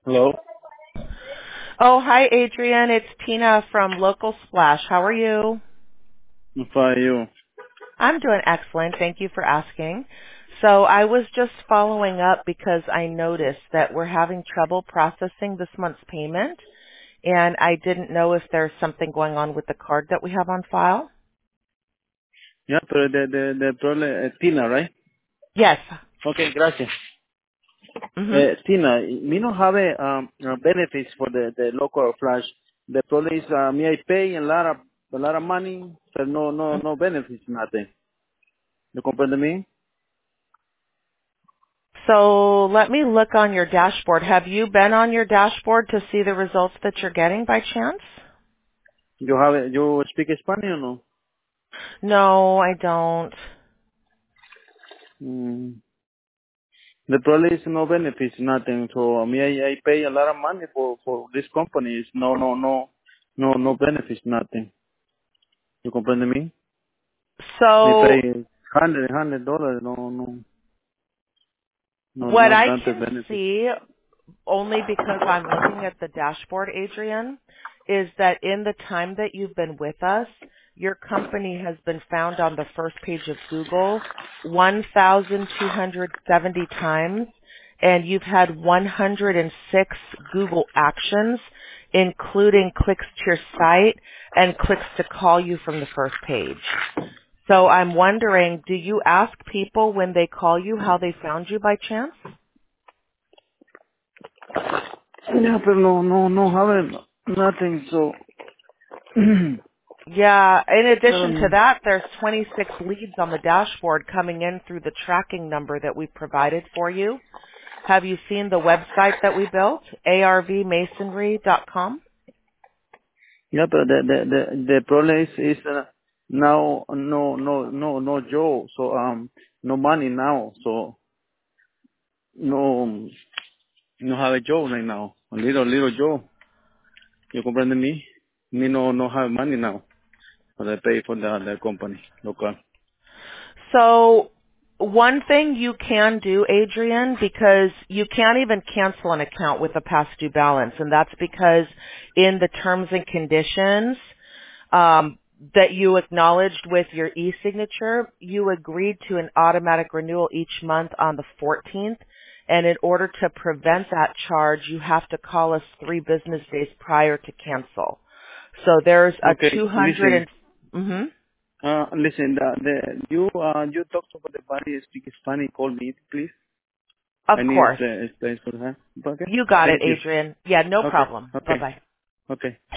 Hello. Oh, hi, Adrian. It's Tina from Local Splash. How are you? I'm fine. You? I'm doing excellent. Thank you for asking. So I was just following up because I noticed that we're having trouble processing this month's payment, and I didn't know if there's something going on with the card that we have on file. Yeah, pero the problem, Tina, right? Yes. Okay, gracias. Mhm. Tina, me no have benefits for the local flash. The problem is me I pay a lot of money, but no benefits, nothing. You comprende me? So let me look on your dashboard. Have you been on your dashboard to see the results that you're getting by chance? You speak Spanish or no? No, I don't. Mm. The problem is no benefits, nothing. So me I pay a lot of money for this company. It's no benefits, nothing. You comprende me? Me So pay $100. what I Not the can benefit. see, only because I'm looking at the dashboard, Adrian, is that in the time that you've been with us, your company has been found on the first page of Google 1,270 times, and you've had 106 Google actions, including clicks to your site and clicks to call you from the first page. So I'm wondering, do you ask people when they call you how they found you by chance? Yeah, but no, haven't nothing. So Yeah, in I addition don't to know. that, there's 26 leads on the dashboard coming in through the tracking number that we provided for you. Have you seen the website that we built, arvmasonry.com? Yeah, but the problem is now no job. So no money now. So no have a job right now. A little job. You comprende me? Me no have money now. But I pay for the company local. So one thing you can do, Adrian, because you can't even cancel an account with a past due balance, and that's because in the terms and conditions that you acknowledged with your e-signature, you agreed to an automatic renewal each month on the 14th. And in order to prevent that charge, you have to call us 3 business days prior to cancel. So there's a Okay, 200 listen. and, mhm, Listen, you talk to the body speak Spanish. Call me, please. of I need course. space for her. Okay. You got it, Thank you. Adrian. Yeah, no Okay. problem. Okay. Bye-bye. Okay.